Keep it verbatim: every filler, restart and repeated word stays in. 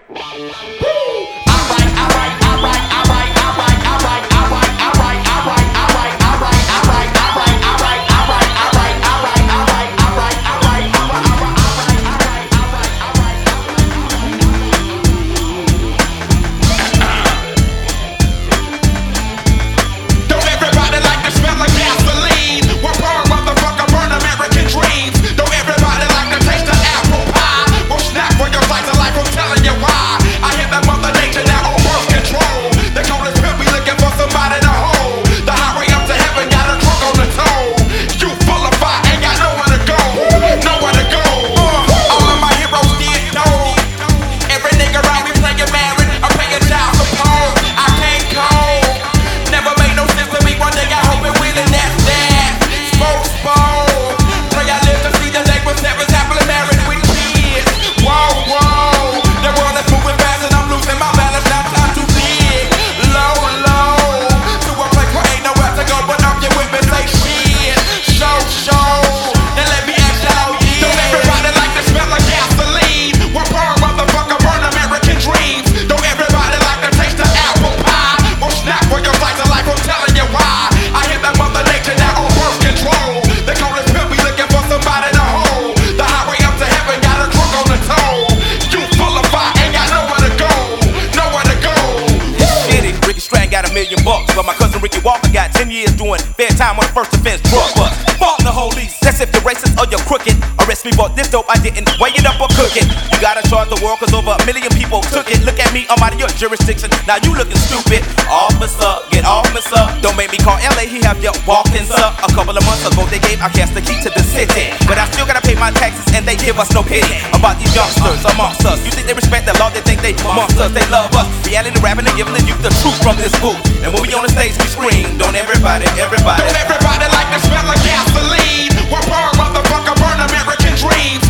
But my cousin Ricky Walker got ten years doing fair time on the first offense drug bust. Fault the whole lease. That's if you're racist or you're crooked. Arrest me for this dope, I didn't weigh it up or cook it. You gotta charge the world cause over a million people took it. Look at me, I'm out of your jurisdiction. Now you looking stupid. Officer, get off me, sir. Don't make me call L A, he have your walking, sir. A couple of months ago they gave our cast the key to the city. But I still gotta pay my taxes and they give us no pity. About these youngsters amongst us. You think they respect the law, they think they amongst us, they love us. Reality rapping and giving the youth the truth from this booth. And when we on the stage we scream, don't everybody, everybody. Don't everybody like the smell of gasoline. One burn, motherfucker, burn American dreams.